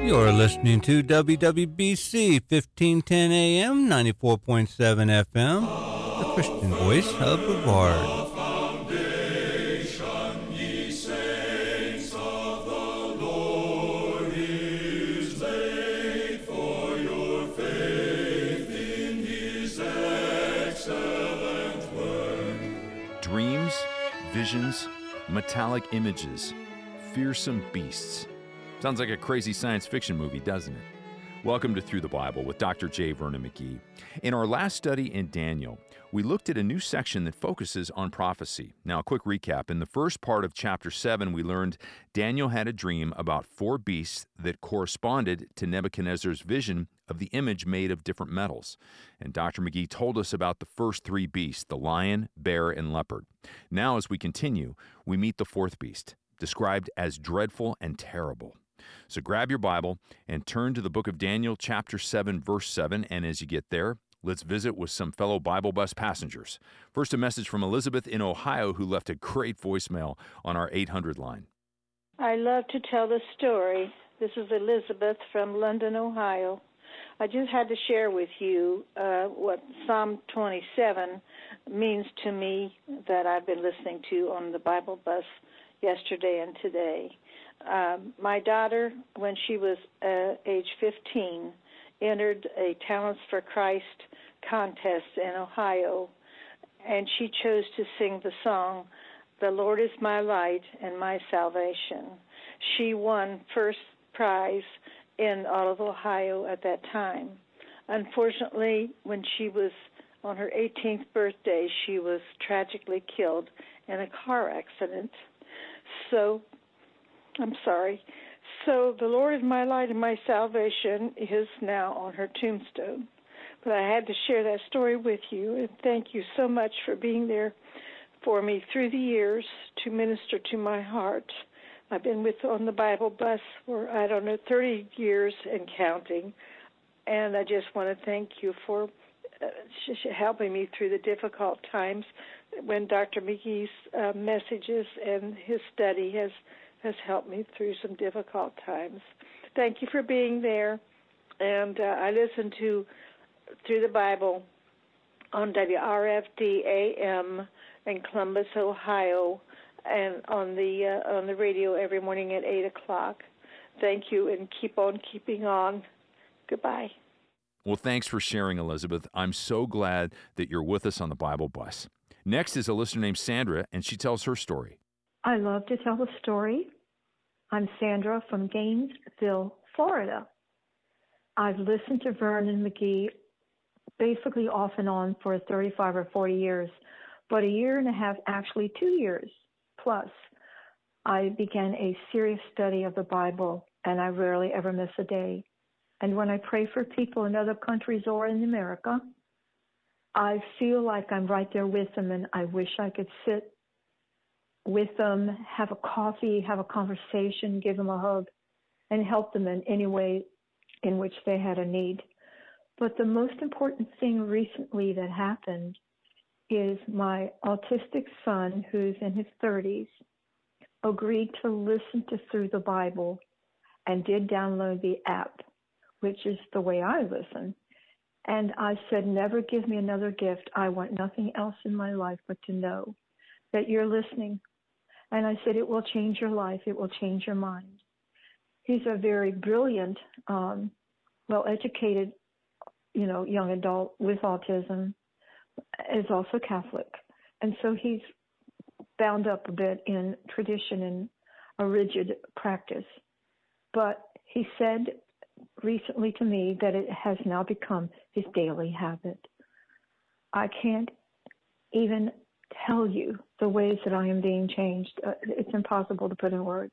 You're listening to WWBC 1510 AM, 94.7 FM, the Christian voice of Brevard. Dreams, visions, metallic images, fearsome beasts. Sounds like a crazy science fiction movie, doesn't it? Welcome to Through the Bible with Dr. J. Vernon McGee. In our last study in Daniel, we looked at a new section that focuses on prophecy. Now, a quick recap. In the first part of chapter 7, we learned Daniel had a dream about 4 beasts that corresponded to Nebuchadnezzar's vision of the image made of different metals. And Dr. McGee told us about the first 3 beasts, the lion, bear, and leopard. Now, as we continue, we meet the 4th beast, described as dreadful and terrible. So grab your Bible and turn to the book of Daniel, chapter 7, verse 7. And as you get there, let's visit with some fellow Bible bus passengers. First, a message from Elizabeth in Ohio, who left a great voicemail on our 800 line. I love to tell the story. This is Elizabeth from London, Ohio. I just had to share with you what Psalm 27 means to me that I've been listening to on the Bible bus yesterday and today. My daughter, when she was age 15, entered a Talents for Christ contest in Ohio, and she chose to sing the song, "The Lord is my light and my salvation." She won first prize in all of Ohio at that time. Unfortunately, when she was on her 18th birthday, she was tragically killed in a car accident. So the Lord is my light and my salvation is now on her tombstone. But I had to share that story with you, and thank you so much for being there for me through the years to minister to my heart. I've been on the Bible bus for, 30 years and counting, and I just want to thank you for helping me through the difficult times when Dr. McGee's messages and his study has helped me through some difficult times. Thank you for being there. And I listen to Through the Bible on WRFD AM in Columbus, Ohio, and on the radio every morning at 8 o'clock. Thank you, and keep on keeping on. Goodbye. Well, thanks for sharing, Elizabeth. I'm so glad that you're with us on the Bible bus. Next is a listener named Sandra, and she tells her story. I love to tell the story. I'm Sandra from Gainesville, Florida. I've listened to Vernon McGee basically off and on for 35 or 40 years, but a year and a half, actually 2 years plus, I began a serious study of the Bible, and I rarely ever miss a day. And when I pray for people in other countries or in America, I feel like I'm right there with them, and I wish I could sit with them, have a coffee, have a conversation, give them a hug, and help them in any way in which they had a need. But the most important thing recently that happened is my autistic son, who's in his 30s, agreed to listen to Through the Bible and did download the app, which is the way I listen. And I said, never give me another gift. I want nothing else in my life but to know that you're listening. And I said, it will change your life. It will change your mind. He's a very brilliant, well-educated, young adult with autism, is also Catholic. And so he's bound up a bit in tradition and a rigid practice. But he said recently to me that it has now become his daily habit. I can't even tell you the ways that I am being changed. It's impossible to put in words.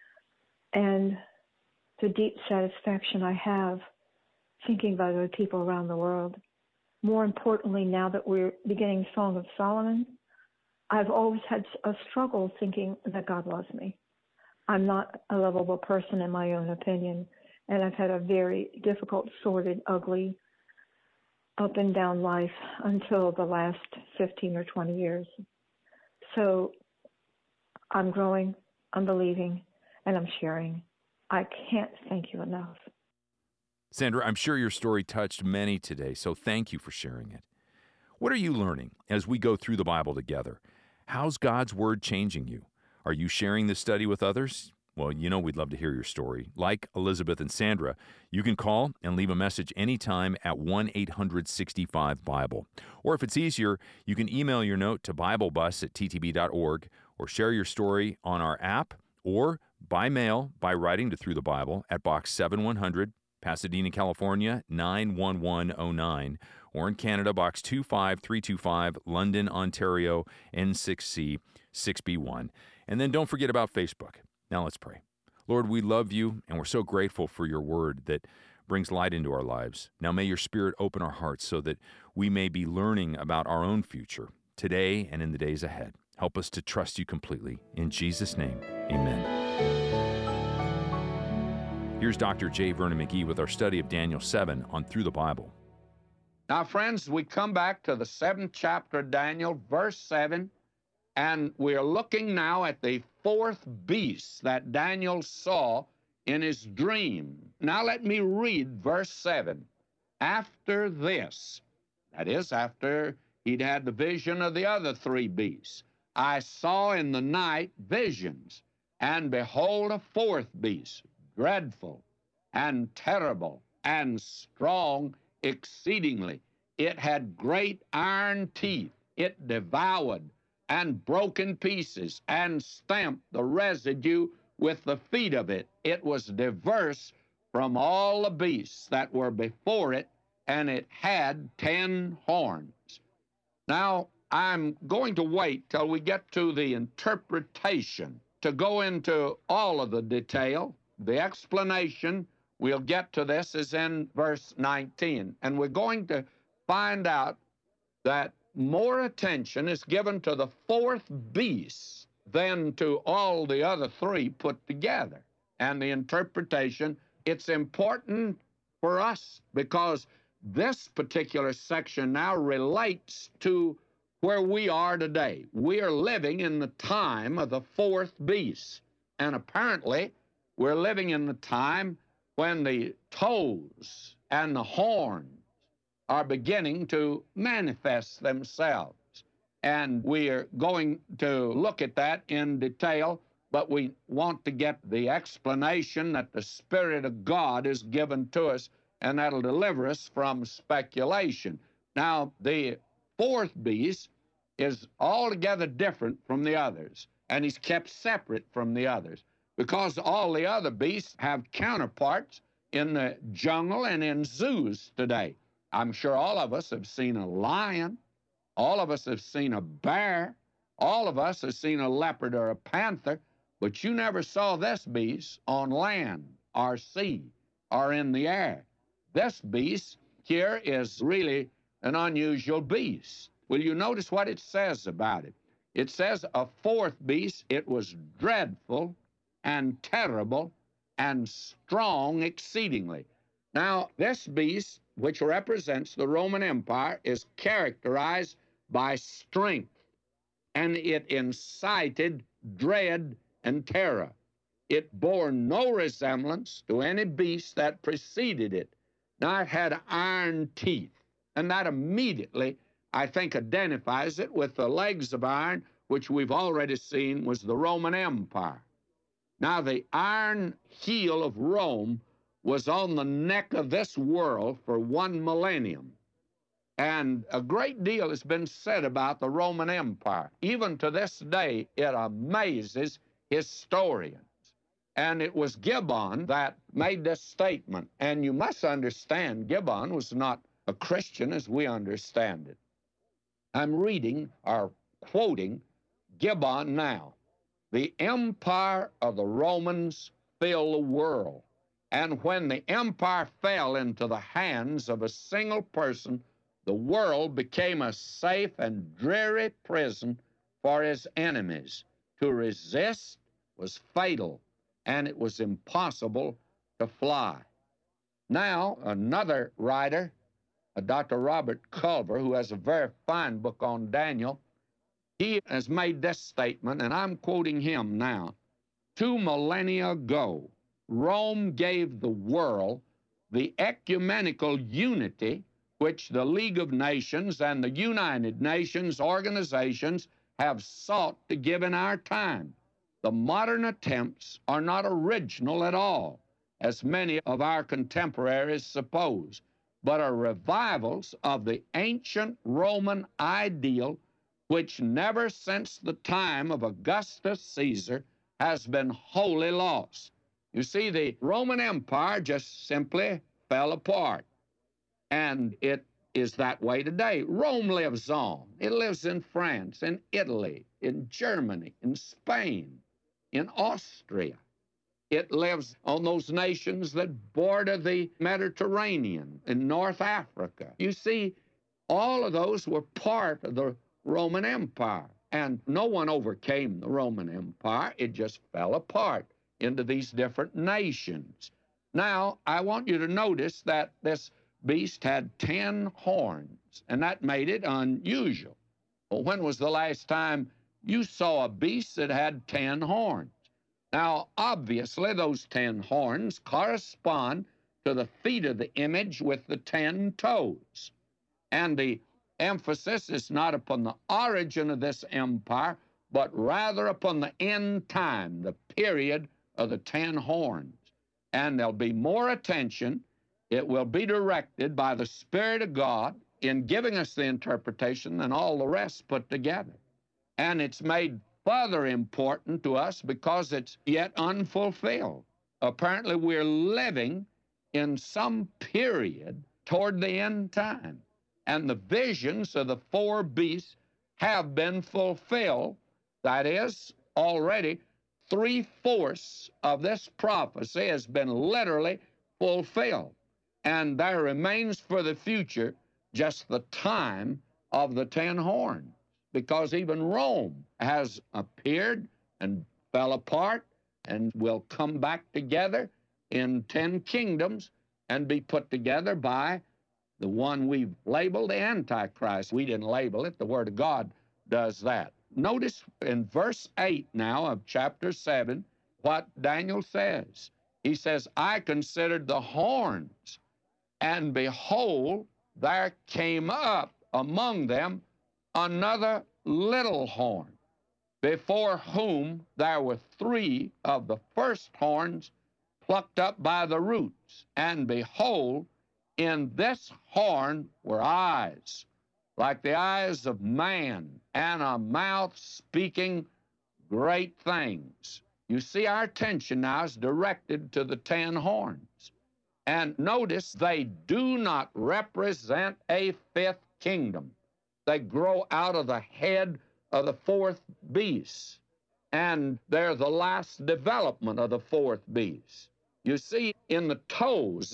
And the deep satisfaction I have thinking about other people around the world. More importantly, now that we're beginning Song of Solomon, I've always had a struggle thinking that God loves me. I'm not a lovable person in my own opinion, and I've had a very difficult, sordid, ugly, up and down life until the last 15 or 20 years. So I'm growing, I'm believing, and I'm sharing. I can't thank you enough. Sandra, I'm sure your story touched many today, so thank you for sharing it. What are you learning as we go through the Bible together? How's God's Word changing you? Are you sharing this study with others? Well, we'd love to hear your story. Like Elizabeth and Sandra, you can call and leave a message anytime at 1-800-65-BIBLE. Or if it's easier, you can email your note to BibleBus@ttb.org or share your story on our app or by mail by writing to Through the Bible at Box 7100, Pasadena, California, 91109, or in Canada, Box 25325, London, Ontario, N6C 6B1. And then don't forget about Facebook. Now let's pray. Lord, we love you, and we're so grateful for your word that brings light into our lives. Now may your Spirit open our hearts so that we may be learning about our own future today and in the days ahead. Help us to trust you completely. In Jesus' name, amen. Here's Dr. J. Vernon McGee with our study of Daniel 7 on Through the Bible. Now, friends, we come back to the 7th chapter of Daniel, verse 7, and we are looking now at the fourth beast that Daniel saw in his dream. Now let me read verse 7. After this, that is, after he'd had the vision of the other three beasts, I saw in the night visions, and behold, a fourth beast, dreadful and terrible and strong exceedingly. It had great iron teeth. It devoured and broke in pieces and stamped the residue with the feet of it. It was diverse from all the beasts that were before it, and it had 10 horns. Now, I'm going to wait till we get to the interpretation to go into all of the detail. The explanation, we'll get to this, is in verse 19, and we're going to find out that more attention is given to the fourth beast than to all the other three put together. And the interpretation, it's important for us because this particular section now relates to where we are today. We are living in the time of the fourth beast. And apparently, we're living in the time when the toes and the horns are beginning to manifest themselves. And we are going to look at that in detail, but we want to get the explanation that the Spirit of God is given to us, and that'll deliver us from speculation. Now, the fourth beast is altogether different from the others, and he's kept separate from the others because all the other beasts have counterparts in the jungle and in zoos today. I'm sure all of us have seen a lion. All of us have seen a bear. All of us have seen a leopard or a panther, but you never saw this beast on land or sea or in the air. This beast here is really an unusual beast. Will you notice what it says about it? It says a fourth beast, it was dreadful and terrible and strong exceedingly. Now, this beast, which represents the Roman Empire, is characterized by strength, and it incited dread and terror. It bore no resemblance to any beast that preceded it. Now, it had iron teeth, and that immediately, I think, identifies it with the legs of iron, which we've already seen was the Roman Empire. Now, the iron heel of Rome was on the neck of this world for 1 millennium. And a great deal has been said about the Roman Empire. Even to this day, it amazes historians. And it was Gibbon that made this statement. And you must understand, Gibbon was not a Christian as we understand it. I'm reading or quoting Gibbon now. The empire of the Romans filled the world. And when the empire fell into the hands of a single person, the world became a safe and dreary prison for his enemies. To resist was fatal, and it was impossible to fly. Now, another writer, Dr. Robert Culver, who has a very fine book on Daniel, he has made this statement, and I'm quoting him now. 2 millennia ago, Rome gave the world the ecumenical unity which the League of Nations and the United Nations organizations have sought to give in our time. The modern attempts are not original at all, as many of our contemporaries suppose, but are revivals of the ancient Roman ideal which never since the time of Augustus Caesar has been wholly lost. You see, the Roman Empire just simply fell apart, and it is that way today. Rome lives on. It lives in France, in Italy, in Germany, in Spain, in Austria. It lives on those nations that border the Mediterranean, in North Africa. You see, all of those were part of the Roman Empire, and no one overcame the Roman Empire. It just fell apart into these different nations. Now, I want you to notice that this beast had 10 horns, and that made it unusual. Well, when was the last time you saw a beast that had 10 horns? Now, obviously, those 10 horns correspond to the feet of the image with the 10 toes. And the emphasis is not upon the origin of this empire, but rather upon the end time, the period of the 10 horns. And there'll be more attention. It will be directed by the Spirit of God in giving us the interpretation than all the rest put together. And it's made further important to us because it's yet unfulfilled. Apparently, we're living in some period toward the end time. And the visions of the 4 beasts have been fulfilled. That is, already 3/4 of this prophecy has been literally fulfilled. And there remains for the future just the time of the 10 horns, because even Rome has appeared and fell apart and will come back together in 10 kingdoms and be put together by the one we've labeled the Antichrist. We didn't label it. The Word of God does that. Notice in verse 8 now of chapter 7 what Daniel says. He says, I considered the horns, and behold, there came up among them another little horn, before whom there were 3 of the first horns plucked up by the roots. And behold, in this horn were eyes, like the eyes of man, and a mouth speaking great things. You see, our attention now is directed to the 10 horns. And notice they do not represent a 5th kingdom. They grow out of the head of the 4th beast, and they're the last development of the 4th beast. You see, in the toes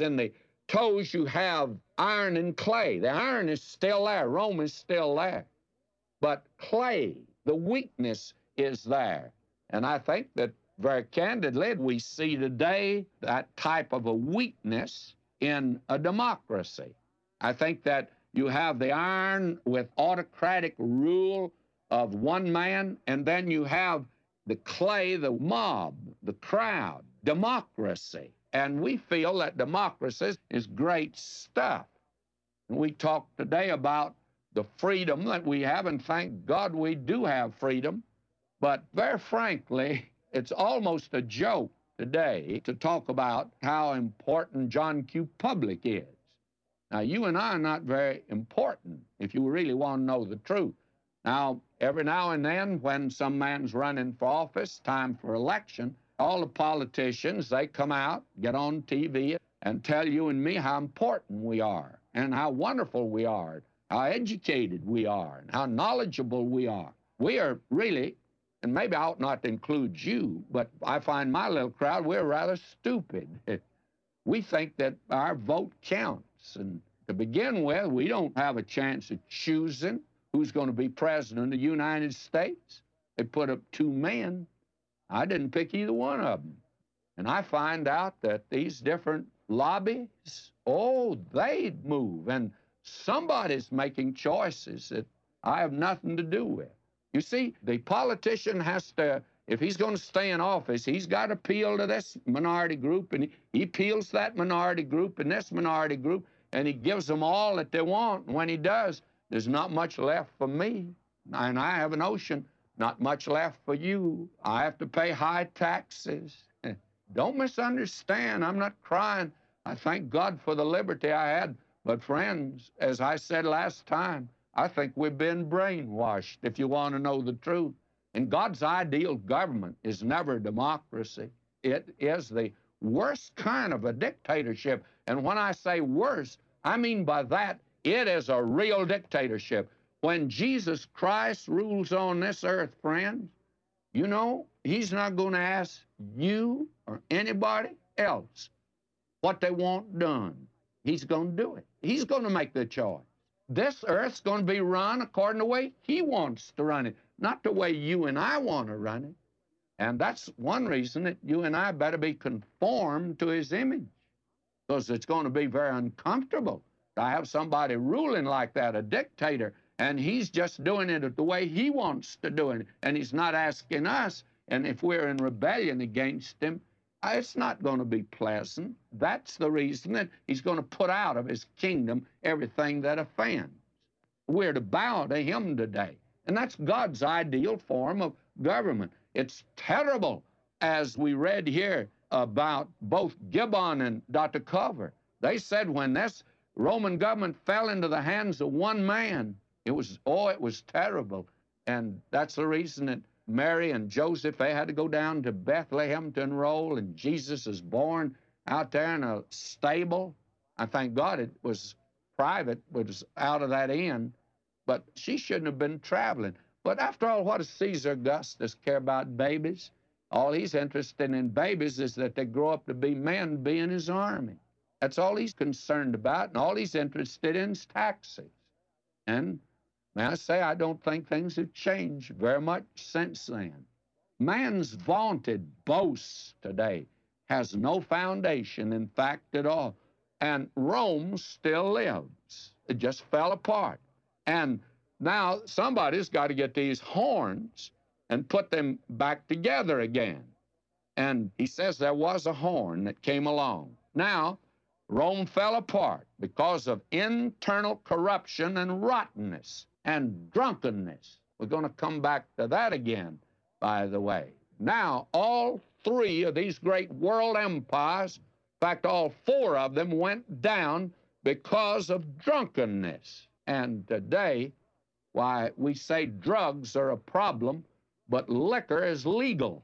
you have iron and clay. The iron is still there. Rome is still there. But clay, the weakness is there. And I think that very candidly, we see today that type of a weakness in a democracy. I think that you have the iron with autocratic rule of one man, and then you have the clay, the mob, the crowd, democracy. And we feel that democracy is great stuff. And we talk today about the freedom that we have, and thank God we do have freedom. But very frankly, it's almost a joke today to talk about how important John Q. Public is. Now, you and I are not very important if you really want to know the truth. Now, every now and then when some man's running for office, time for election, all the politicians, they come out, get on TV, and tell you and me how important we are, and how wonderful we are, how educated we are, and how knowledgeable we are. We are really, and maybe I ought not to include you, but I find my little crowd, we're rather stupid. We think that our vote counts, and to begin with, we don't have a chance of choosing who's going to be president of the United States. They put up 2 men. I didn't pick either one of them. And I find out that these different lobbies, they move, and somebody's making choices that I have nothing to do with. You see, the politician has to if he's going to stay in office, he's got to appeal to this minority group, and he appeals to that minority group and this minority group, and he gives them all that they want. And when he does, there's not much left for me. And I have a notion, not much left for you. I have to pay high taxes. Don't misunderstand. I'm not crying. I thank God for the liberty I had. But friends, as I said last time, I think we've been brainwashed, if you want to know the truth. And God's ideal government is never democracy. It is the worst kind of a dictatorship. And when I say worse, I mean by that, it is a real dictatorship. When Jesus Christ rules on this earth, friends, you know, he's not going to ask you or anybody else what they want done. He's going to do it. He's going to make the choice. This earth's going to be run according to the way he wants to run it, not the way you and I want to run it. And that's one reason that you and I better be conformed to his image, because it's going to be very uncomfortable to have somebody ruling like that, a dictator, and he's just doing it the way he wants to do it, and he's not asking us. And if we're in rebellion against him, it's not going to be pleasant. That's the reason that he's going to put out of his kingdom everything that offends. We're to bow to him today. And that's God's ideal form of government. It's terrible, as we read here about both Gibbon and Dr. Culver. They said when this Roman government fell into the hands of one man, it was terrible. And that's the reason that Mary and Joseph, they had to go down to Bethlehem to enroll, and Jesus is born out there in a stable. I thank God it was private, it was out of that inn, but she shouldn't have been traveling. But after all, what does Caesar Augustus care about babies? All he's interested in babies is that they grow up to be men, be in his army. That's all he's concerned about, and all he's interested in is taxes. And may I say, I don't think things have changed very much since then. Man's vaunted boast today has no foundation, in fact, at all. And Rome still lives. It just fell apart. And now somebody's got to get these horns and put them back together again. And he says there was a horn that came along. Now, Rome fell apart because of internal corruption and rottenness and drunkenness. We're going to come back to that again, by the way. Now, all three of these great world empires, in fact, all four of them went down because of drunkenness. And today, why, we say drugs are a problem, but liquor is legal.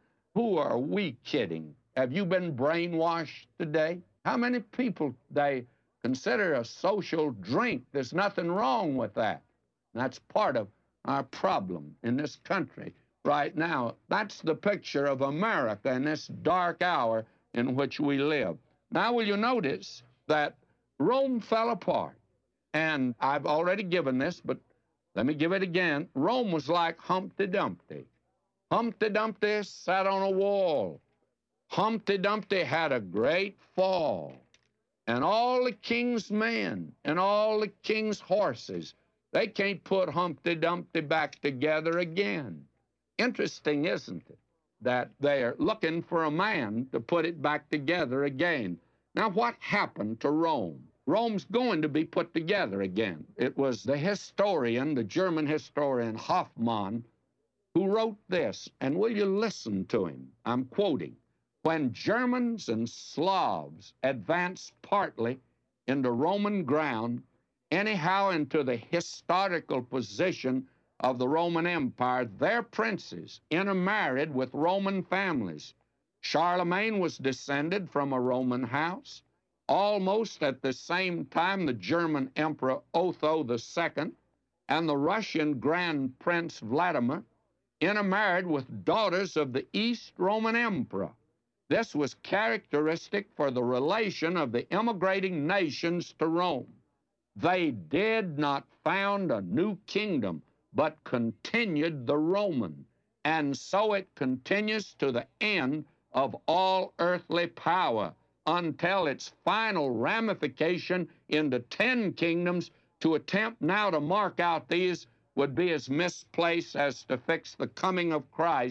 Who are we kidding? Have you been brainwashed today? How many people they consider a social drink? There's nothing wrong with that. That's part of our problem in this country right now. That's the picture of America in this dark hour in which we live. Now, will you notice that Rome fell apart? And I've already given this, but let me give it again. Rome was like Humpty Dumpty. Humpty Dumpty sat on a wall. Humpty Dumpty had a great fall. And all the king's men and all the king's horses, they can't put Humpty Dumpty back together again. Interesting, isn't it, that they're looking for a man to put it back together again. Now, what happened to Rome? Rome's going to be put together again. It was the historian, the German historian Hoffmann, who wrote this, and will you listen to him? I'm quoting. When Germans and Slavs advanced partly into Roman ground, anyhow into the historical position of the Roman Empire, their princes intermarried with Roman families. Charlemagne was descended from a Roman house. Almost at the same time, the German Emperor Otho II and the Russian Grand Prince Vladimir intermarried with daughters of the East Roman Emperor. This was characteristic for the relation of the immigrating nations to Rome. They did not found a new kingdom, but continued the Roman, and so it continues to the end of all earthly power, until its final ramification into 10 kingdoms. To attempt now to mark out these would be as misplaced as to fix the coming of Christ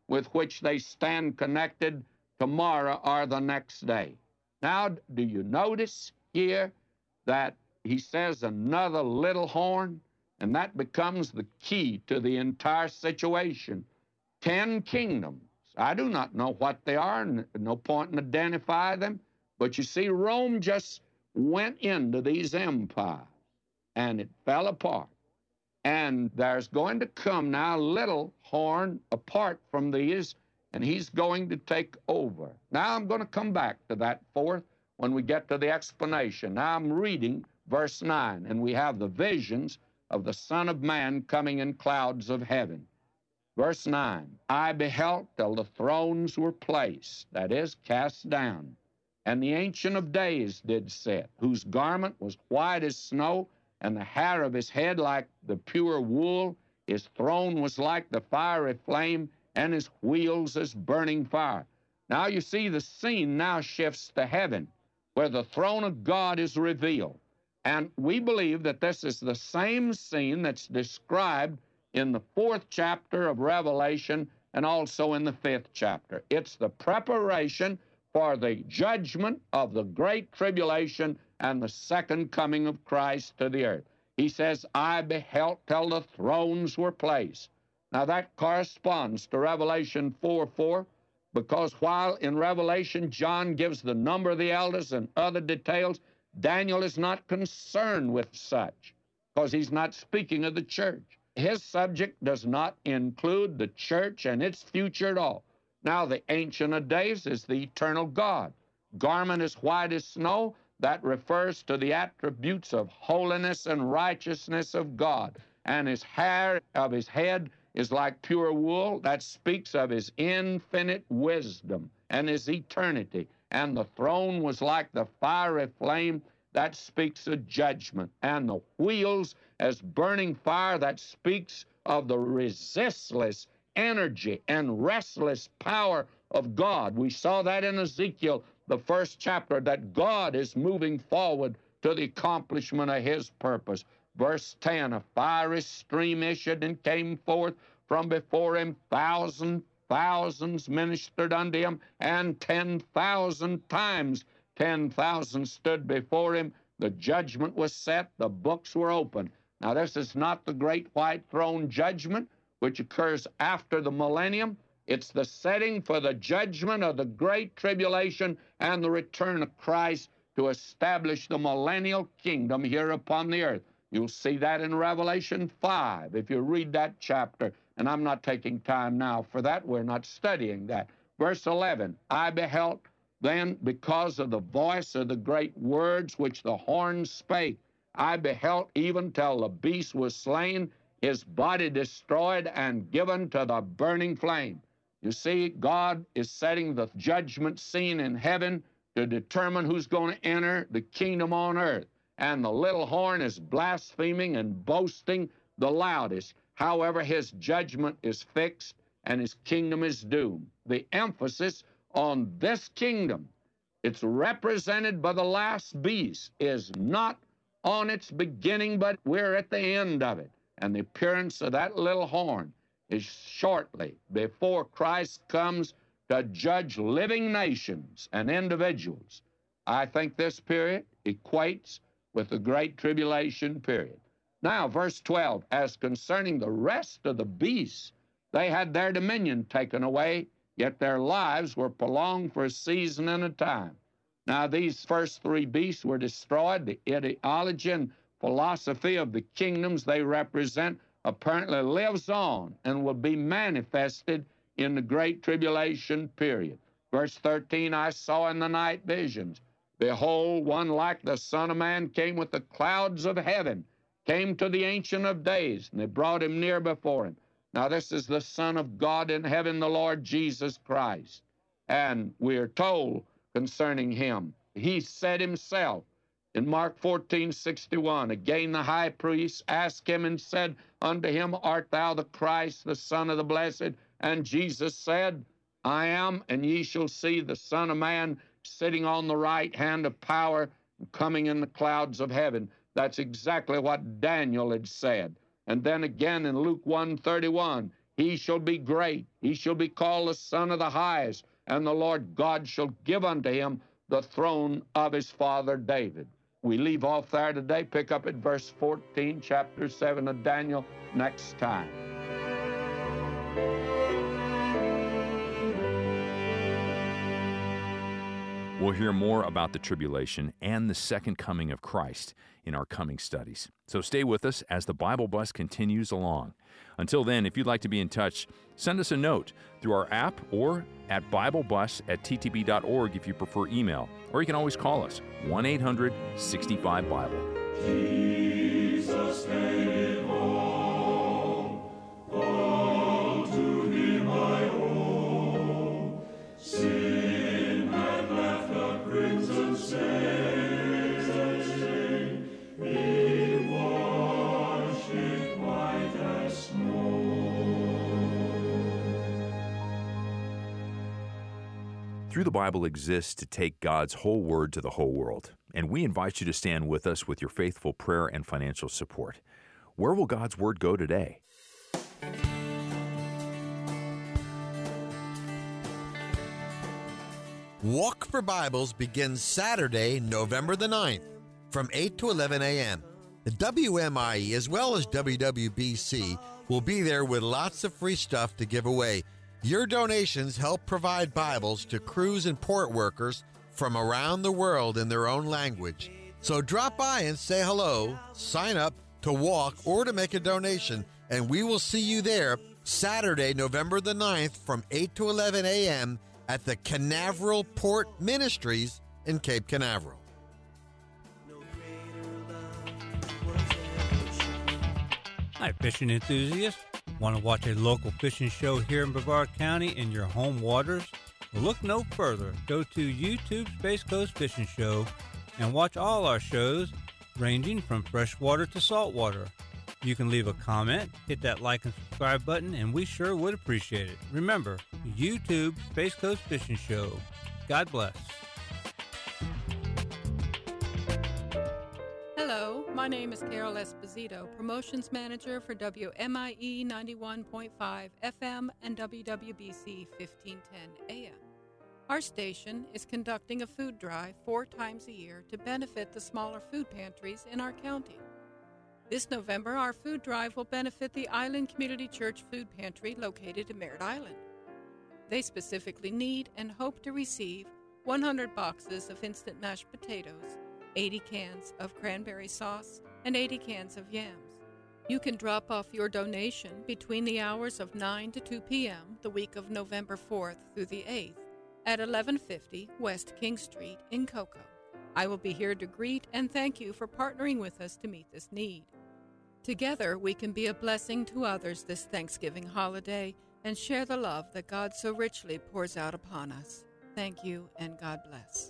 with which they stand connected tomorrow or the next day. Now, do you notice here that he says another little horn? And that becomes the key to the entire situation. 10 kingdoms. I do not know what they are, no point in identifying them. But you see, Rome just went into these empires, and it fell apart. And there's going to come now a little horn apart from these, and he's going to take over. Now I'm going to come back to that fourth when we get to the explanation. Now I'm reading verse 9, and we have the visions of the Son of Man coming in clouds of heaven. Verse 9, I beheld till the thrones were placed, that is, cast down, and the Ancient of Days did sit, whose garment was white as snow, and the hair of his head like the pure wool. His throne was like the fiery flame, and his wheels as burning fire. Now you see the scene now shifts to heaven, where the throne of God is revealed. And we believe that this is the same scene that's described in the 4th chapter of Revelation and also in the 5th chapter. It's the preparation for the judgment of the great tribulation and the second coming of Christ to the earth. He says, I beheld till the thrones were placed. Now that corresponds to Revelation 4:4, because while in Revelation John gives the number of the elders and other details, Daniel is not concerned with such, because he's not speaking of the church. His subject does not include the church and its future at all. Now the Ancient of Days is the eternal God. Garment is white as snow. That refers to the attributes of holiness and righteousness of God. And his hair of his head is like pure wool. That speaks of his infinite wisdom and his eternity. And the throne was like the fiery flame. That speaks of judgment. And the wheels as burning fire. That speaks of the resistless energy and restless power of God. We saw that in Ezekiel, the 1st chapter, that God is moving forward to the accomplishment of his purpose. Verse 10, a fiery stream issued and came forth from before him. Thousands ministered unto him, and 10,000 times 10,000 stood before him. The judgment was set, the books were opened. Now this is not the great white throne judgment, which occurs after the millennium. It's the setting for the judgment of the great tribulation and the return of Christ to establish the millennial kingdom here upon the earth. You'll see that in Revelation 5 if you read that chapter. And I'm not taking time now for that. We're not studying that. Verse 11, I beheld then, because of the voice of the great words which the horn spake, I beheld even till the beast was slain, his body destroyed and given to the burning flame. You see, God is setting the judgment scene in heaven to determine who's going to enter the kingdom on earth. And the little horn is blaspheming and boasting the loudest. However, his judgment is fixed and his kingdom is doomed. The emphasis on this kingdom, it's represented by the last beast, is not on its beginning, but we're at the end of it. And the appearance of that little horn is shortly before Christ comes to judge living nations and individuals. I think this period equates with the Great Tribulation period. Now, verse 12, as concerning the rest of the beasts, they had their dominion taken away, yet their lives were prolonged for a season and a time. Now, these first 3 beasts were destroyed. The ideology and philosophy of the kingdoms they represent apparently lives on and will be manifested in the Great Tribulation period. Verse 13, I saw in the night visions. Behold, one like the Son of Man came with the clouds of heaven, came to the Ancient of Days, and they brought him near before him. Now, this is the Son of God in heaven, the Lord Jesus Christ. And we are told concerning him, he said himself in Mark 14:61, again the high priest asked him and said unto him, art thou the Christ, the Son of the Blessed? And Jesus said, I am, and ye shall see the Son of Man sitting on the right hand of power, coming in the clouds of heaven. That's exactly what Daniel had said. And then again in Luke 1:31, He shall be great. He shall be called the Son of the Highest, and the Lord God shall give unto him the throne of his father David. We leave off there today, pick up at verse 14, chapter 7 of Daniel, next time. We'll hear more about the tribulation and the second coming of Christ in our coming studies. So stay with us as the Bible Bus continues along. Until then, if you'd like to be in touch, send us a note through our app or at BibleBus@ttb.org if you prefer email. Or you can always call us, 1-800-65-BIBLE. Jesus made it all to him I owe. Sin had left a crimson stain, he washed it white as snow. Through the Bible exists to take God's whole word to the whole world, and we invite you to stand with us with your faithful prayer and financial support. Where will God's word go today? Walk for Bibles begins Saturday, November the 9th, from 8 to 11 a.m. The WMIE as well as WWBC will be there with lots of free stuff to give away. Your donations help provide Bibles to cruise and port workers from around the world in their own language. So drop by and say hello, sign up to walk or to make a donation, and we will see you there Saturday, November the 9th from 8 to 11 a.m. at the Canaveral Port Ministries in Cape Canaveral. Hi, fishing enthusiasts. Want to watch a local fishing show here in Brevard County in your home waters? Well, look no further. Go to YouTube Space Coast Fishing Show and watch all our shows ranging from freshwater to saltwater. You can leave a comment, hit that like and subscribe button, and we sure would appreciate it. Remember, YouTube Space Coast Fishing Show. God bless. Hello, my name is Carol Esposito, Promotions Manager for WMIE 91.5 FM and WWBC 1510 AM. Our station is conducting a food drive 4 times a year to benefit the smaller food pantries in our county. This November, our food drive will benefit the Island Community Church Food Pantry located in Merritt Island. They specifically need and hope to receive 100 boxes of instant mashed potatoes, 80 cans of cranberry sauce, and 80 cans of yams. You can drop off your donation between the hours of 9 to 2 p.m. the week of November 4th through the 8th at 1150 West King Street in Cocoa. I will be here to greet and thank you for partnering with us to meet this need. Together, we can be a blessing to others this Thanksgiving holiday and share the love that God so richly pours out upon us. Thank you, and God bless.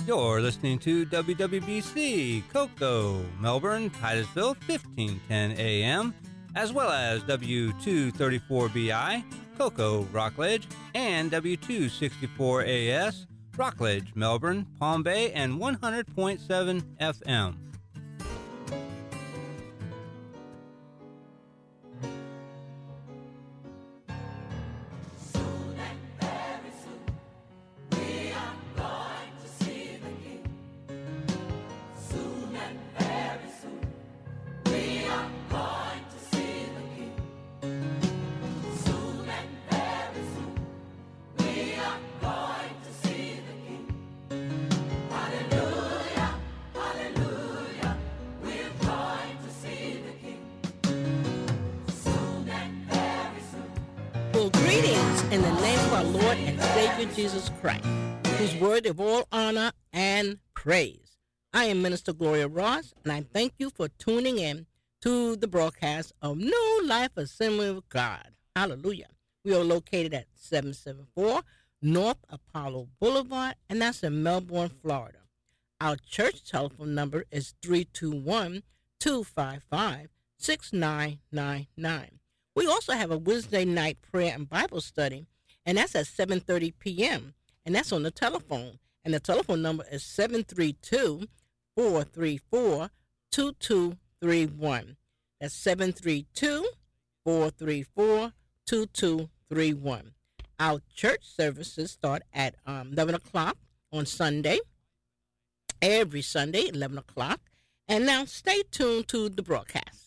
You're listening to WWBC, Cocoa, Melbourne, Titusville, 1510 AM, as well as W234BI, Cocoa, Rockledge, and W264AS, Rockledge, Melbourne, Palm Bay, and 100.7 FM. In the name of our Lord and Savior Jesus Christ, who's worthy of all honor and praise. I am Minister Gloria Ross, and I thank you for tuning in to the broadcast of New Life Assembly of God. Hallelujah. We are located at 774 North Apollo Boulevard, and that's in Melbourne, Florida. Our church telephone number is 321-255-6999. We also have a Wednesday night prayer and Bible study, and that's at 7:30 p.m., and that's on the telephone. And the telephone number is 732-434-2231. That's 732-434-2231. Our church services start at 11 o'clock on Sunday, every Sunday, 11 o'clock. And now stay tuned to the broadcast.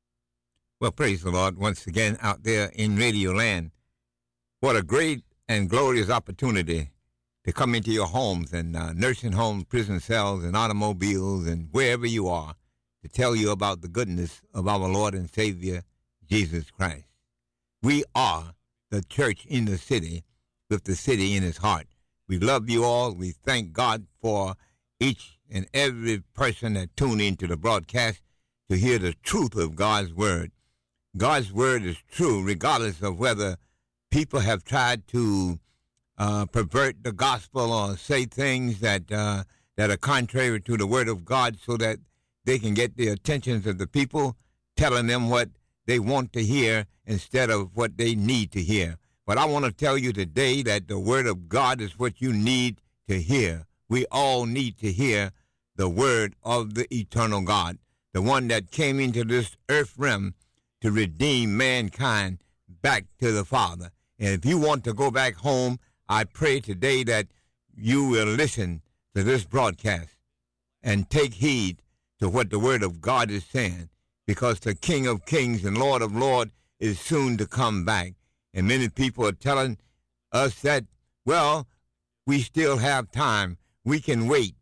Well, praise the Lord once again out there in Radio Land. What a great and glorious opportunity to come into your homes and nursing homes, prison cells, and automobiles, and wherever you are, to tell you about the goodness of our Lord and Savior, Jesus Christ. We are the church in the city with the city in his heart. We love you all. We thank God for each and every person that tuned into the broadcast to hear the truth of God's word. God's word is true regardless of whether people have tried to pervert the gospel or say things that are contrary to the word of God so that they can get the attentions of the people, telling them what they want to hear instead of what they need to hear. But I want to tell you today that the word of God is what you need to hear. We all need to hear the word of the eternal God, the one that came into this earth realm to redeem mankind back to the Father. And if you want to go back home, I pray today that you will listen to this broadcast and take heed to what the Word of God is saying, because the King of Kings and Lord of Lords is soon to come back. And many people are telling us that, well, we still have time. We can wait.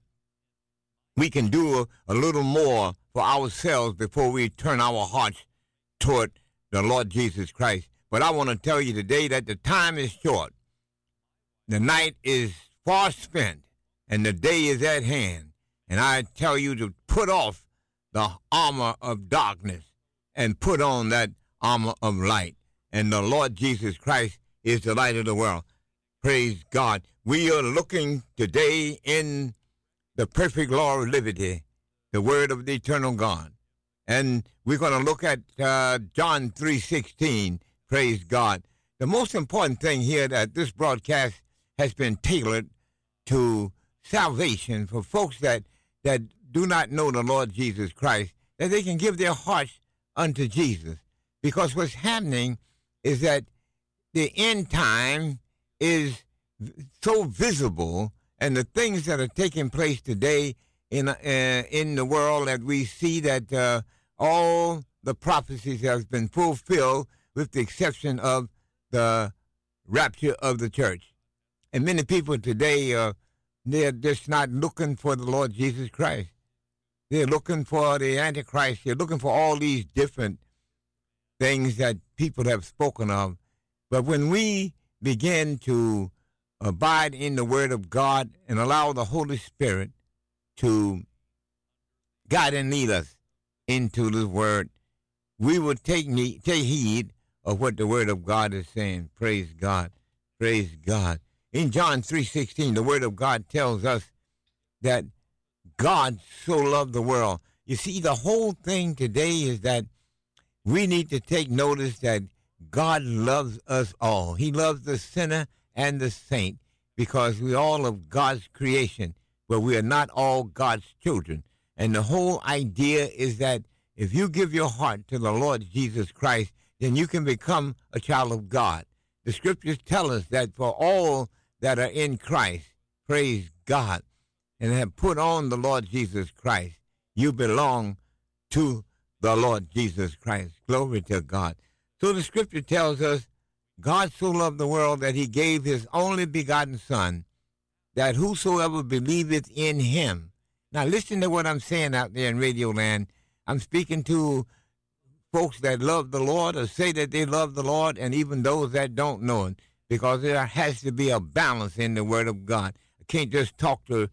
We can do a little more for ourselves before we turn our hearts toward the Lord Jesus Christ. But I want to tell you today that the time is short. The night is far spent, and the day is at hand. And I tell you to put off the armor of darkness and put on that armor of light. And the Lord Jesus Christ is the light of the world. Praise God. We are looking today in the perfect law of liberty, the word of the eternal God. And we're going to look at John 3:16. Praise God. The most important thing here that this broadcast has been tailored to salvation for folks that do not know the Lord Jesus Christ, that they can give their hearts unto Jesus. Because what's happening is that the end time is so visible, and the things that are taking place today in the world, that we see that all the prophecies have been fulfilled with the exception of the rapture of the church. And many people today, they're just not looking for the Lord Jesus Christ. They're looking for the Antichrist. They're looking for all these different things that people have spoken of. But when we begin to abide in the Word of God and allow the Holy Spirit to guide and lead us into the Word, we will take heed of what the Word of God is saying. Praise God. Praise God. In John 3:16, the Word of God tells us that God so loved the world. You see, the whole thing today is that we need to take notice that God loves us all. He loves the sinner and the saint because we all of God's creation, but we are not all God's children. And the whole idea is that if you give your heart to the Lord Jesus Christ, then you can become a child of God. The scriptures tell us that for all that are in Christ, praise God, and have put on the Lord Jesus Christ, you belong to the Lord Jesus Christ. Glory to God. So the scripture tells us, God so loved the world that he gave his only begotten Son, that whosoever believeth in him. Now listen to what I'm saying out there in Radio Land. I'm speaking to folks that love the Lord or say that they love the Lord, and even those that don't know him, because there has to be a balance in the Word of God. I can't just talk to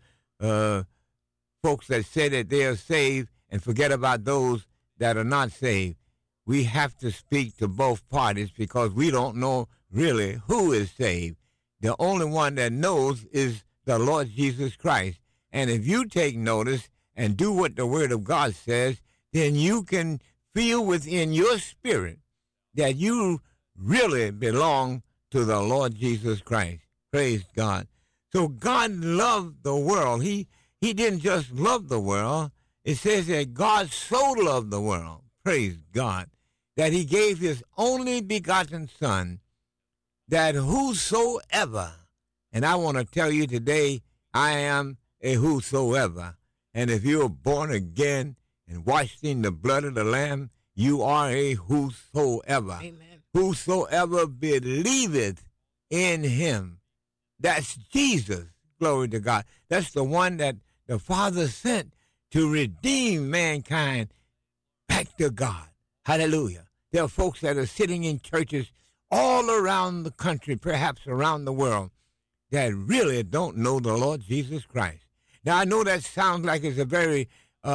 folks that say that they are saved and forget about those that are not saved. We have to speak to both parties because we don't know really who is saved. The only one that knows is the Lord Jesus Christ. And if you take notice and do what the Word of God says, then you can feel within your spirit that you really belong to the Lord Jesus Christ. Praise God. So God loved the world. He didn't just love the world. It says that God so loved the world, praise God, that he gave his only begotten Son, that whosoever, and I want to tell you today, I am a whosoever. And if you're born again and washed in the blood of the Lamb, you are a whosoever. Amen. Whosoever believeth in him. That's Jesus. Glory to God. That's the one that the Father sent to redeem mankind back to God. Hallelujah. There are folks that are sitting in churches all around the country, perhaps around the world, that really don't know the Lord Jesus Christ. Now, I know that sounds like it's a very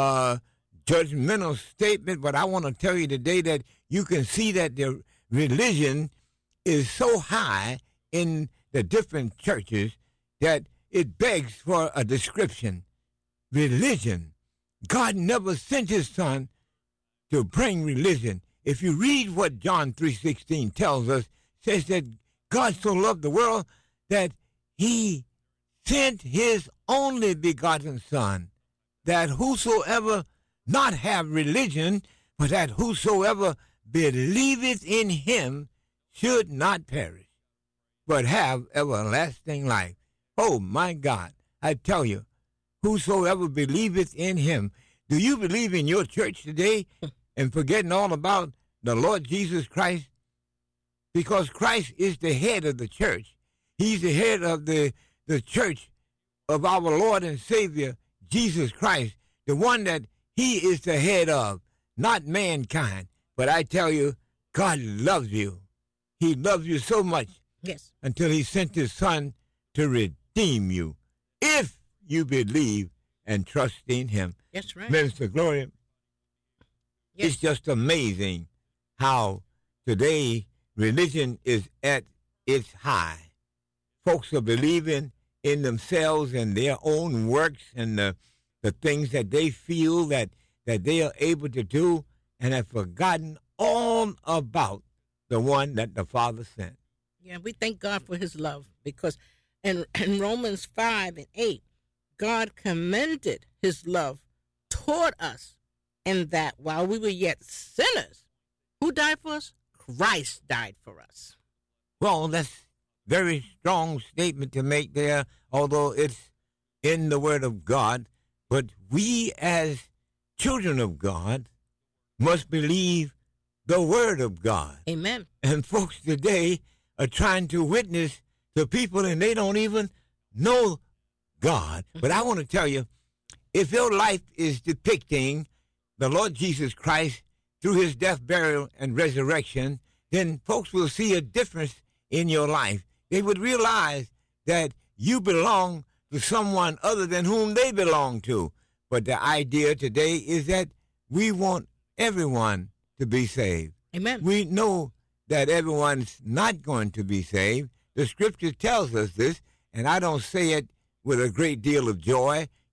judgmental statement, but I want to tell you today that you can see that the religion is so high in the different churches that it begs for a description. Religion. God never sent his Son to bring religion. If you read what John 3:16 tells us, it says that God so loved the world that he sent his only begotten Son, that whosoever not have religion, but that whosoever believeth in him should not perish, but have everlasting life. Oh, my God, I tell you, whosoever believeth in him. Do you believe in your church today and forgetting all about the Lord Jesus Christ? Because Christ is the head of the church. He's the head of the church of our Lord and Savior, Jesus Christ, the one that he is the head of, not mankind. But I tell you, God loves you. He loves you so much. Yes. Until he sent his Son to redeem you. If you believe and trust in him. That's right. Minister Gloria, yes. It's just amazing how today religion is at its high. Folks are believing in themselves and their own works and the things that they feel that they are able to do, and have forgotten all about the one that the Father sent. Yeah, we thank God for his love, because in Romans 5:8, God commended his love toward us, in that while we were yet sinners, who died for us? Christ died for us. Well, that's very strong statement to make there, although it's in the Word of God. But we as children of God must believe the Word of God. Amen. And folks today are trying to witness to people and they don't even know God. But I want to tell you, if your life is depicting the Lord Jesus Christ through his death, burial, and resurrection, then folks will see a difference in your life. They would realize that you belong to someone other than whom they belong to. But the idea today is that we want everyone to be saved. Amen. We know that everyone's not going to be saved. The scripture tells us this, and I don't say it with a great deal of joy,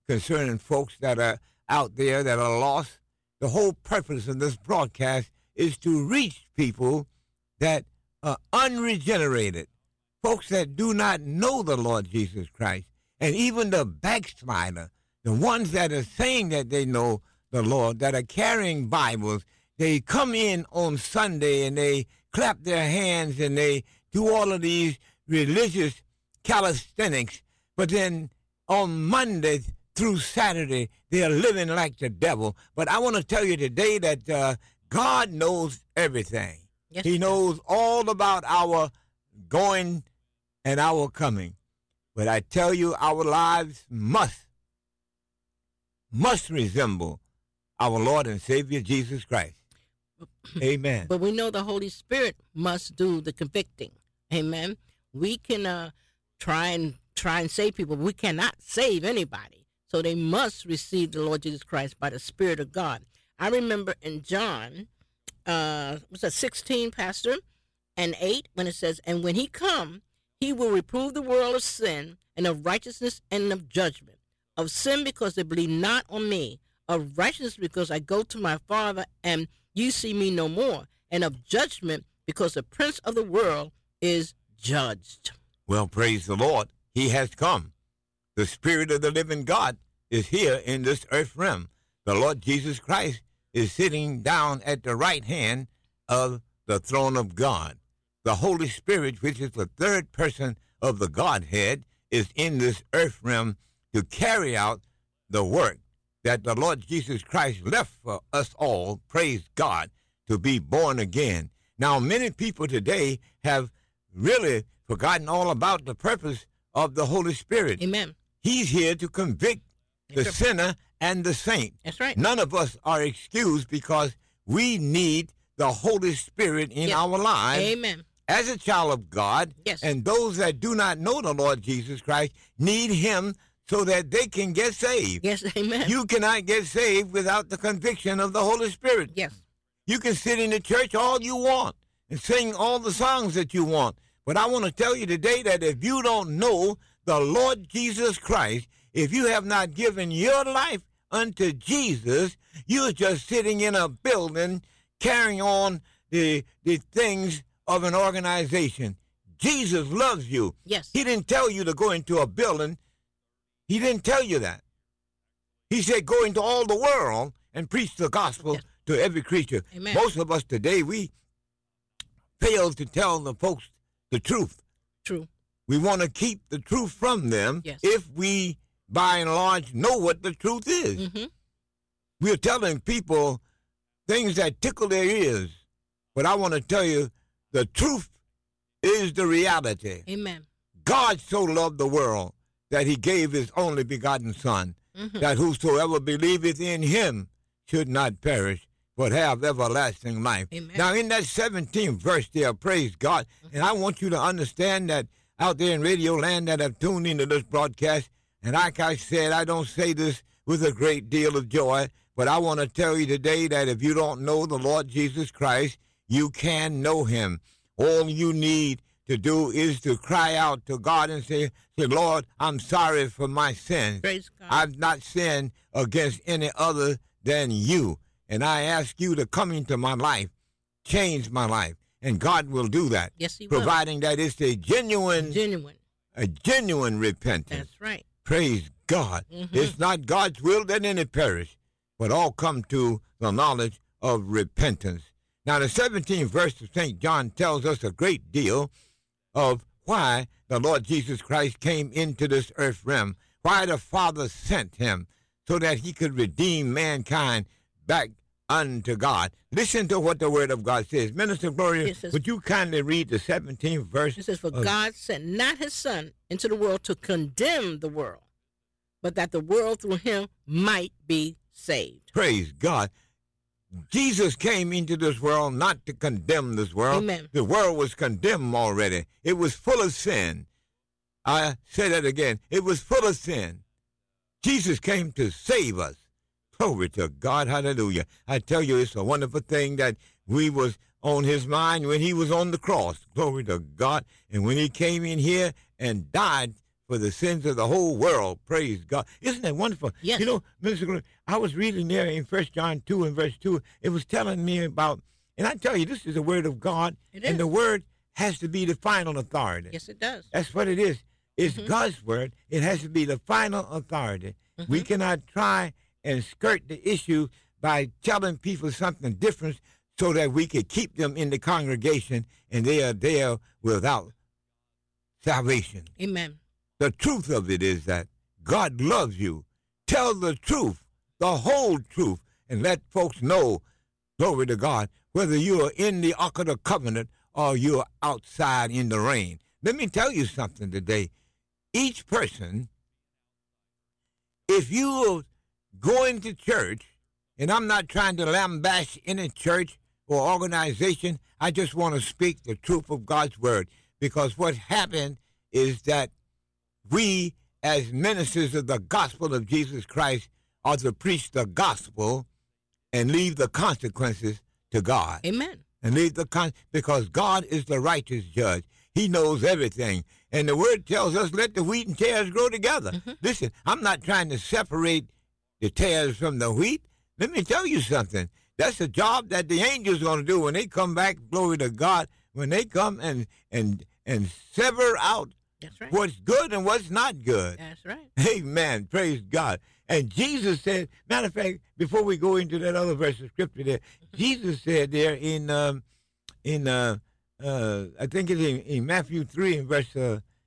concerning folks that are out there that are lost. The whole purpose of this broadcast is to reach people that are unregenerated, folks that do not know the Lord Jesus Christ, and even the backslider, the ones that are saying that they know the Lord, that are carrying Bibles. They come in on Sunday and they clap their hands and they do all of these religious calisthenics, but then on Monday through Saturday, they are living like the devil. But I want to tell you today that God knows everything. Yes, he knows all about our going and our coming. But I tell you, our lives must resemble our Lord and Savior Jesus Christ. Amen. But we know the Holy Spirit must do the convicting. Amen. We can try and save people. We cannot save anybody. So they must receive the Lord Jesus Christ by the Spirit of God. I remember in John, was that 16, Pastor, and 8, when it says, "And when he come, he will reprove the world of sin and of righteousness and of judgment. Of sin because they believe not on me. Of righteousness because I go to my Father and you see me no more. And of judgment because the prince of the world is judged." Well, praise the Lord. He has come. The Spirit of the living God is here in this earth realm. The Lord Jesus Christ is sitting down at the right hand of the throne of God. The Holy Spirit, which is the third person of the Godhead, is in this earth realm to carry out the work that the Lord Jesus Christ left for us all, praise God, to be born again. Now, many people today have really forgotten all about the purpose of the Holy Spirit. Amen. He's here to convict the sinner and the saint. That's right. None of us are excused because we need the Holy Spirit in our lives. Amen. As a child of God, yes. And those that do not know the Lord Jesus Christ need him so that they can get saved. Yes, amen. You cannot get saved without the conviction of the Holy Spirit. Yes. You can sit in the church all you want and sing all the songs that you want. But I want to tell you today that if you don't know the Lord Jesus Christ, if you have not given your life unto Jesus, you're just sitting in a building carrying on the things of an organization. Jesus loves you. Yes. He didn't tell you to go into a building. He didn't tell you that. He said go into all the world and preach the gospel to every creature. Amen. Most of us today, we fail to tell the folks the truth. True. We want to keep the truth from them if we, by and large, know what the truth is. Mm-hmm. We're telling people things that tickle their ears. But I want to tell you, the truth is the reality. Amen. God so loved the world that he gave his only begotten Son, that whosoever believeth in him should not perish, but have everlasting life. Amen. Now, in that 17th verse there, praise God, and I want you to understand that out there in Radio Land that have tuned into this broadcast, and like I said, I don't say this with a great deal of joy, but I want to tell you today that if you don't know the Lord Jesus Christ, you can know him. All you need to do is to cry out to God and say, Lord, I'm sorry for my sins. Praise God. I've not sinned against any other than you. And I ask you to come into my life, change my life. And God will do that. Yes, he will. Providing that it's a genuine repentance. That's right. Praise God. It's not God's will that any perish, but all come to the knowledge of repentance. Now, the 17th verse of St. John tells us a great deal of why the Lord Jesus Christ came into this earth realm, why the Father sent him, so that he could redeem mankind back unto God. Listen to what the Word of God says. Minister Gloria, would you kindly read the 17th verse? It says, "For God sent not his Son into the world to condemn the world, but that the world through him might be saved." Praise God. Jesus came into this world not to condemn this world. Amen. The world was condemned already. It was full of sin. I say that again. It was full of sin. Jesus came to save us. Glory to God. Hallelujah. I tell you, it's a wonderful thing that we was on his mind when he was on the cross. Glory to God. And when he came in here and died for the sins of the whole world. Praise God. Isn't that wonderful? Yes. You know, Mr. Glory, I was reading there in 1 John 2 and verse 2. It was telling me about, and I tell you, this is the word of God. It and is. the word has to be the final authority. Yes, it does. That's what it is. It's God's word. It has to be the final authority. We cannot try and skirt the issue by telling people something different so that we could keep them in the congregation and they are there without salvation. Amen. The truth of it is that God loves you. Tell the truth, the whole truth, and let folks know, glory to God, whether you are in the Ark of the Covenant or you're outside in the rain. Let me tell you something today. Each person, if you are going to church, and I'm not trying to lambaste any church or organization, I just want to speak the truth of God's word. Because what happened is that we, as ministers of the gospel of Jesus Christ, are to preach the gospel and leave the consequences to God. Amen. And leave because God is the righteous judge. He knows everything. And the word tells us, let the wheat and tares grow together. Listen, I'm not trying to separate the tares from the wheat. Let me tell you something. That's a job that the angels are going to do when they come back, glory to God, when they come and sever out That's right. what's good and what's not good. That's right. Amen. Praise God. And Jesus said, matter of fact, before we go into that other verse of scripture there, Jesus said there in I think it's in Matthew 3 and verse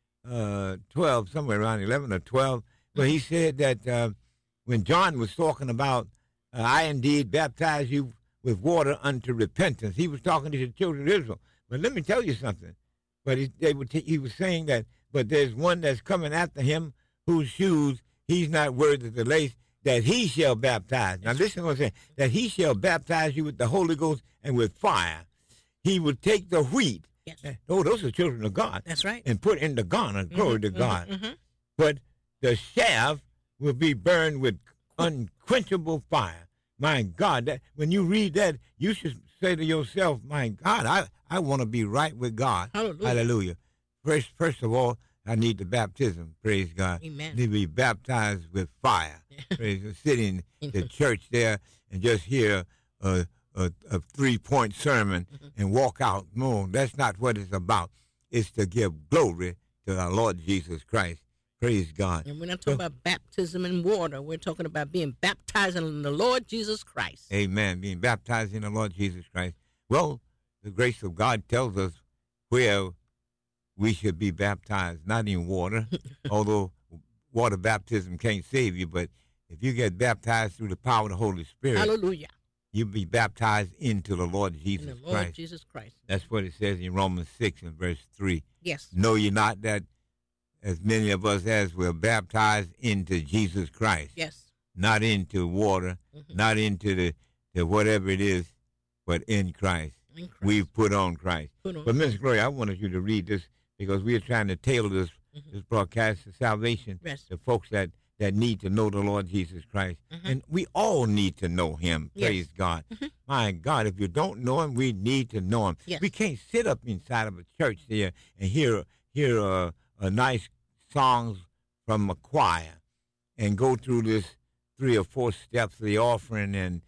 12, somewhere around 11 or 12, where he said that when John was talking about, I indeed baptize you with water unto repentance, he was talking to the children of Israel. But let me tell you something. But he was saying that, but there's one that's coming after him whose shoes he's not worthy to lace, that he shall baptize. Now listen to what I'm saying. That he shall baptize you with the Holy Ghost and with fire. He would take the wheat. Yes. Oh, those are children of God. That's right. And put in the garner. Glory to God. But the shaft will be burned with unquenchable fire. My God, that, when you read that, you should say to yourself, my God, I want to be right with God. Hallelujah. Hallelujah. First of all, I need the baptism. Praise God. Amen. I need to be baptized with fire. Praise God. Sit in the church there and just hear a 3-point sermon and walk out. No, that's not what it's about. It's to give glory to our Lord Jesus Christ. Praise God. And we're not talking about baptism in water. We're talking about being baptized in the Lord Jesus Christ. Amen. Being baptized in the Lord Jesus Christ. Well, the grace of God tells us where we should be baptized, not in water, although water baptism can't save you, but if you get baptized through the power of the Holy Spirit, hallelujah, you'll be baptized into the Lord Jesus in the Lord Christ. Jesus Christ. That's what it says in Romans 6 and verse 3. Yes. Know ye not that as many of us as were baptized into Jesus Christ? Yes. Not into water, not into the whatever it is, but in Christ. In Christ. We've put on Christ. Put on. But Miss Gloria, I wanted you to read this because we are trying to tailor this broadcast to salvation Yes. to folks that need to know the Lord Jesus Christ. And we all need to know him. Yes. Praise God. My God, if you don't know him, we need to know him. Yes. We can't sit up inside of a church there and hear a nice songs from a choir and go through this 3 or 4 steps of the offering and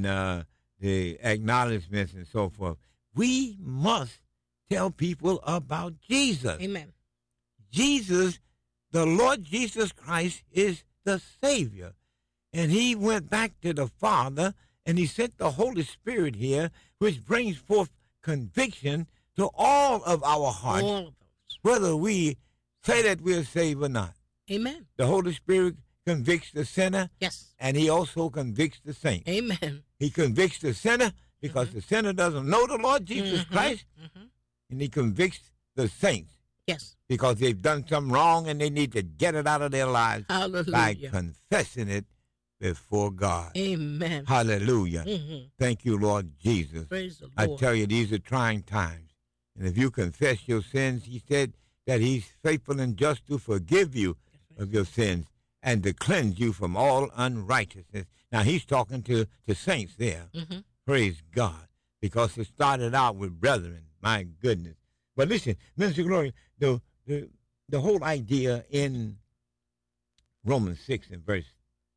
the acknowledgments and so forth. We must tell people about Jesus. Amen. Jesus, the Lord Jesus Christ, is the Savior. And he went back to the Father, and he sent the Holy Spirit here, which brings forth conviction to all of our hearts, All of those. whether we say that we're saved or not. Amen. The Holy Spirit convicts the sinner, Yes. and he also convicts the saint. Amen. He convicts the sinner because the sinner doesn't know the Lord Jesus Christ, and he convicts the saints Yes. because they've done something wrong and they need to get it out of their lives by Hallelujah. confessing it before God. Amen. Hallelujah. Thank you, Lord Jesus. Praise the I Lord. tell you, these are trying times. And if you confess your sins, he said that he's faithful and just to forgive you of your sins and to cleanse you from all unrighteousness. Now, he's talking to saints there. Praise God. Because it started out with brethren. My goodness. But listen, Minister Gloria, the whole idea in Romans 6 and verse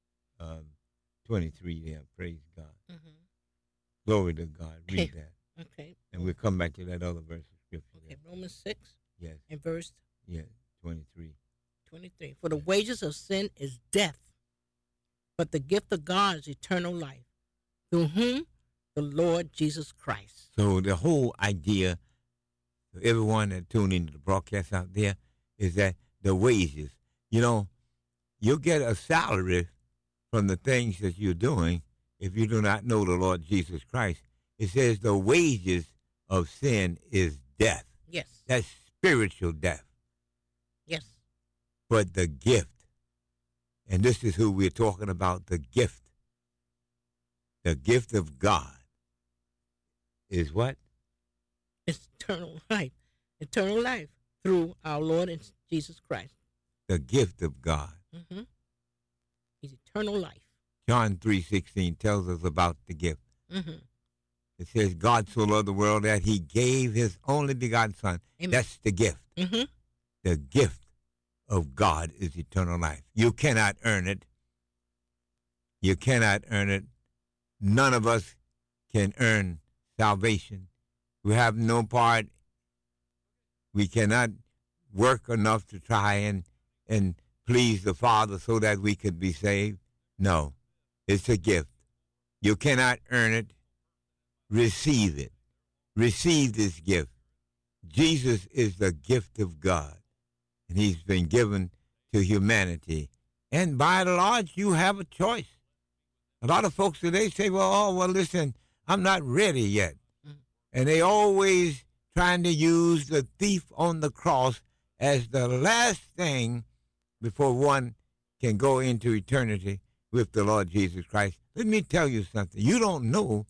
23 there, praise God. Mm-hmm. Glory to God. Read that. Okay. And we'll come back to that other verse of Scripture. Okay, Romans 6 Yes. and verse 23. 23. For the wages of sin is death, but the gift of God is eternal life, through whom? The Lord Jesus Christ. So the whole idea for everyone that tuned into the broadcast out there is that the wages, you'll get a salary from the things that you're doing if you do not know the Lord Jesus Christ. It says the wages of sin is death. Yes. That's spiritual death. Yes. But the gift, and this is who we're talking about, the gift of God is what? It's eternal life. Eternal life through our Lord and Jesus Christ. The gift of God. Mm-hmm. It's eternal life. John 3:16 tells us about the gift. Mm-hmm. It says, God so loved the world that he gave his only begotten Son. Amen. That's the gift. Mm-hmm. The gift of God is eternal life. You cannot earn it. You cannot earn it. None of us can earn salvation. We have no part. We cannot work enough to try and please the Father so that we could be saved. No, it's a gift. You cannot earn it. Receive it. Receive this gift. Jesus is the gift of God, and he's been given to humanity. And by and large, you have a choice. A lot of folks today say, well, listen, I'm not ready yet. And they always trying to use the thief on the cross as the last thing before one can go into eternity with the Lord Jesus Christ. Let me tell you something. You don't know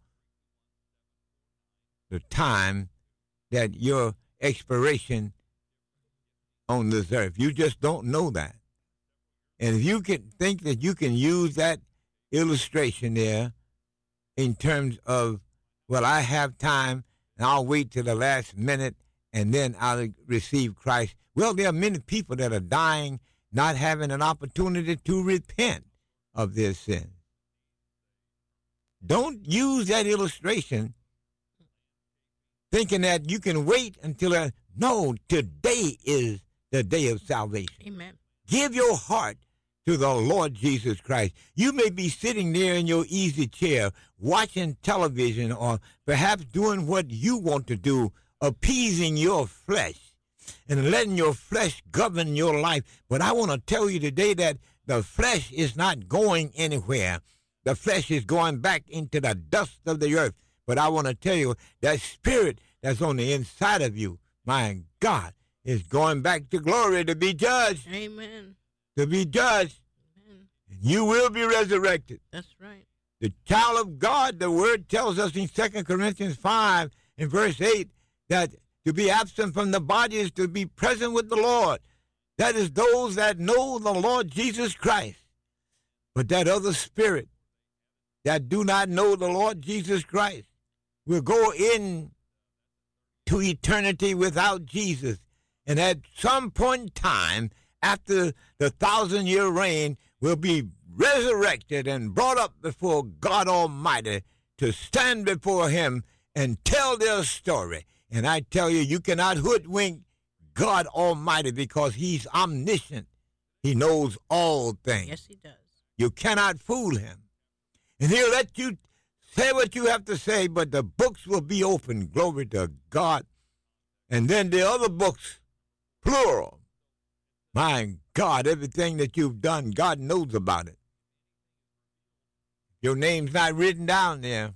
the time that your expiration on this earth. You just don't know that. And if you can think that you can use that illustration there in terms of, well, I have time and I'll wait till the last minute and then I'll receive Christ. Well, there are many people that are dying not having an opportunity to repent of their sins. Don't use that illustration thinking that you can wait until no, today is the day of salvation. Amen. Give your heart to the Lord Jesus Christ. You may be sitting there in your easy chair watching television or perhaps doing what you want to do, appeasing your flesh and letting your flesh govern your life. But I want to tell you today that the flesh is not going anywhere. The flesh is going back into the dust of the earth. But I want to tell you that spirit that's on the inside of you, my God, is going back to glory to be judged. Amen. To be judged. Amen. And you will be resurrected. That's right. The child of God, the word tells us in 2 Corinthians 5 and verse 8 that to be absent from the body is to be present with the Lord. That is those that know the Lord Jesus Christ. But that other spirit that do not know the Lord Jesus Christ will go in to eternity without Jesus. And at some point in time, after the 1,000-year reign, will be resurrected and brought up before God Almighty to stand before him and tell their story. And I tell you, you cannot hoodwink God Almighty because he's omniscient. He knows all things. Yes, he does. You cannot fool him. And he'll let you say what you have to say, but the books will be open. Glory to God. And then the other books, plural. My God, everything that you've done, God knows about it. Your name's not written down there.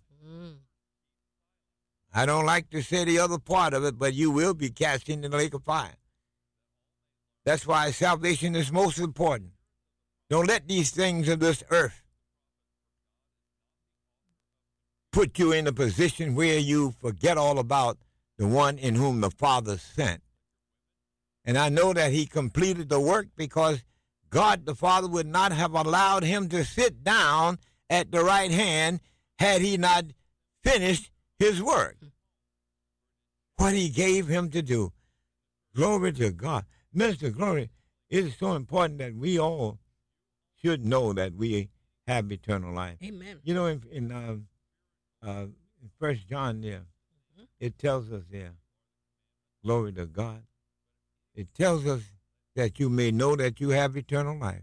I don't like to say the other part of it, but you will be cast into the lake of fire. That's why salvation is most important. Don't let these things of this earth put you in a position where you forget all about the one in whom the Father sent. And I know that he completed the work because God the Father would not have allowed him to sit down at the right hand had he not finished his work. What he gave him to do. Glory to God. Minister Glory, it is so important that we all should know that we have eternal life. Amen. You know, in 1 John there, it tells us there, glory to God, it tells us that you may know that you have eternal life.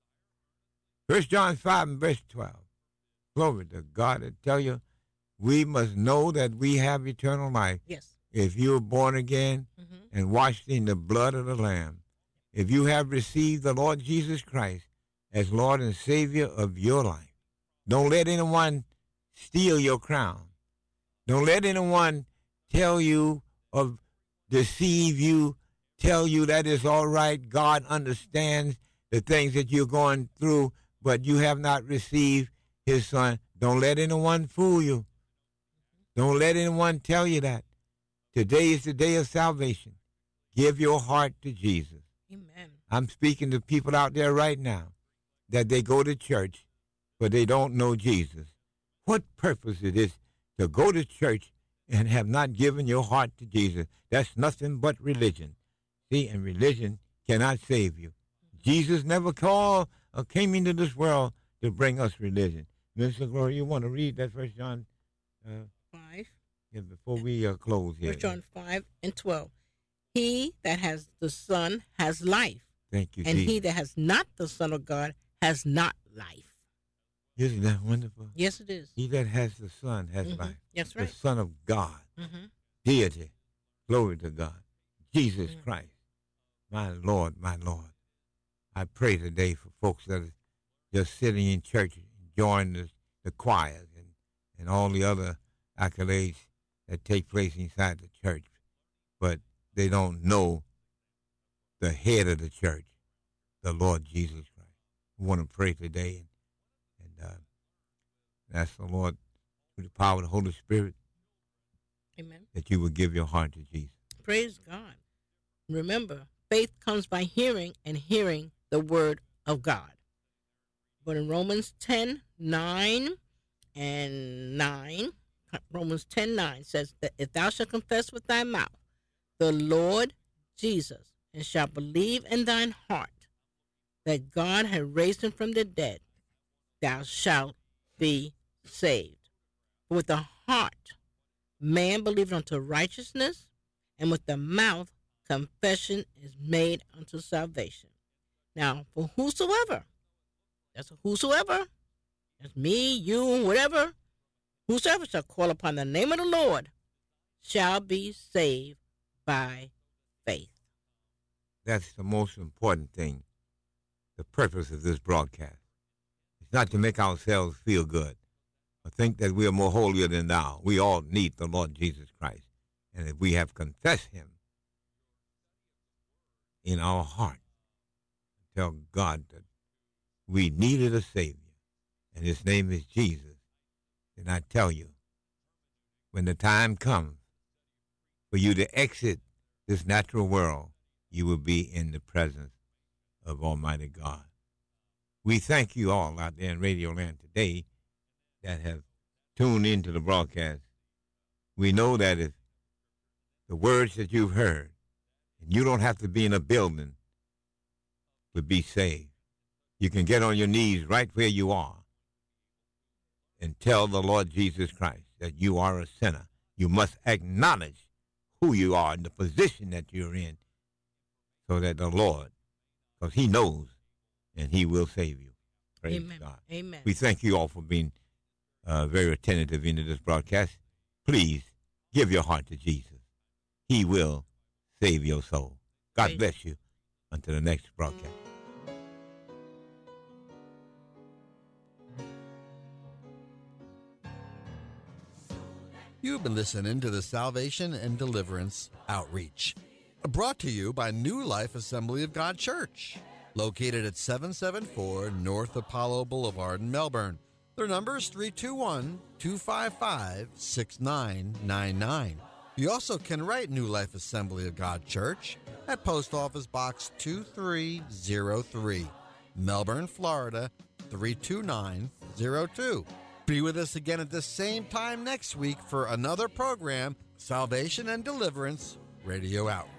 1 John 5 and verse 12, glory to God, it tells you we must know that we have eternal life. Yes. If you are born again and washed in the blood of the Lamb, if you have received the Lord Jesus Christ as Lord and Savior of your life, don't let anyone steal your crown. Don't let anyone tell you or deceive you, tell you that it's all right. God understands the things that you're going through, but you have not received his son. Don't let anyone fool you. Don't let anyone tell you that. Today is the day of salvation. Give your heart to Jesus. Amen. I'm speaking to people out there right now that they go to church, but they don't know Jesus. What purpose it is to go to church and have not given your heart to Jesus? That's nothing but religion. See, and religion cannot save you. Jesus never called or came into this world to bring us religion. Mr. Gloria, you want to read that 1 John 5? Yeah, before we close here. 1 John 5 and 12. He that has the Son has life. Thank you, and Jesus. he that has not the Son of God has not life. Isn't that wonderful? Yes, it is. He that has the Son has life. That's right. The Son of God. Deity. Glory to God. Jesus Christ. My Lord, my Lord. I pray today for folks that are just sitting in church, enjoying the choirs and all the other accolades that take place inside the church, but they don't know the head of the church, the Lord Jesus Christ. We want to pray today and ask the Lord, through the power of the Holy Spirit, Amen, that you would give your heart to Jesus. Praise God. Remember, faith comes by hearing, and hearing the word of God. But in Romans 10:9 and 9, Romans 10:9 says that if thou shalt confess with thy mouth the Lord Jesus, and shalt believe in thine heart that God hath raised him from the dead, thou shalt be saved. For with the heart man believeth unto righteousness, and with the mouth confession is made unto salvation. Now, for whosoever, that's a whosoever, that's me, you, whatever, whosoever shall call upon the name of the Lord shall be saved by faith. That's the most important thing, the purpose of this broadcast. It's not to make ourselves feel good or think that we are more holier than thou. We all need the Lord Jesus Christ. And if we have confessed him in our heart, tell God that we needed a Savior, and his name is Jesus, then I tell you, when the time comes for you to exit this natural world, you will be in the presence of Almighty God. We thank you all out there in Radio Land today that have tuned into the broadcast. We know that if the words that you've heard, and you don't have to be in a building to be saved. You can get on your knees right where you are and tell the Lord Jesus Christ that you are a sinner. You must acknowledge who you are and the position that you're in, so that the Lord, because he knows, and he will save you. Praise Amen. God. Amen. We thank you all for being very attentive into this broadcast. Please give your heart to Jesus. He will save your soul. God bless you. Until the next broadcast. You've been listening to the Salvation and Deliverance Outreach, brought to you by New Life Assembly of God Church, located at 774 North Apollo Boulevard in Melbourne. Their number is 321-255-6999. You also can write New Life Assembly of God Church at Post Office Box 2303, Melbourne, Florida 32902. Be with us again at the same time next week for another program, Salvation and Deliverance Radio Outreach.